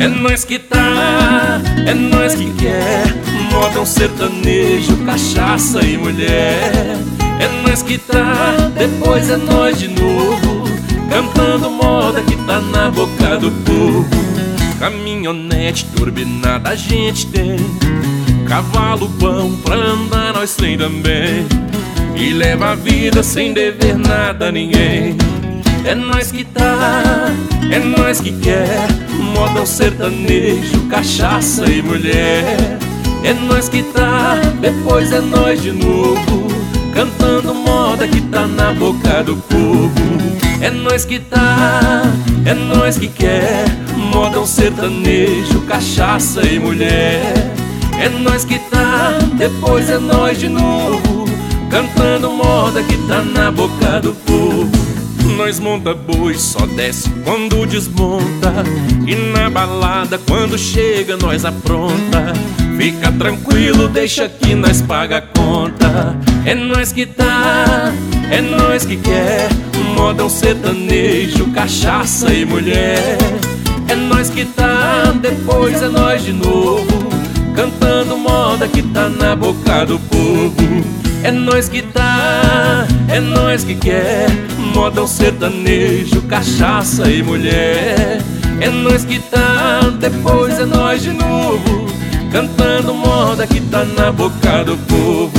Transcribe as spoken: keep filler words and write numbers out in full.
É nós que tá, é nós que quer. Modão sertanejo, cachaça e mulher. É nós que tá, depois é nós de novo, cantando moda que tá na boca do povo. Caminhonete turbinada a gente tem, cavalo bom pra andar nós tem também, e leva a vida sem dever nada a ninguém. É nós que tá, é nós que quer. Modão sertanejo, cachaça e mulher. É nós que tá, depois é nós de novo, cantando moda que tá na boca do povo. É nós que tá, é nós que quer. Modão sertanejo, cachaça e mulher. É nós que tá, depois é nós de novo, cantando moda que tá na boca do povo. Nós monta boi, só desce quando desmonta, e na balada quando chega nós apronta. Fica tranquilo, deixa que nós paga a conta. É nós que tá, é nós que quer. Modão sertanejo, cachaça e mulher. É nós que tá, depois é nós de novo, cantando moda que tá na boca do povo. É nós que tá, é nós que quer. Modão sertanejo, cachaça e mulher. É nós que tá, depois é nós de novo, cantando moda que tá na boca do povo.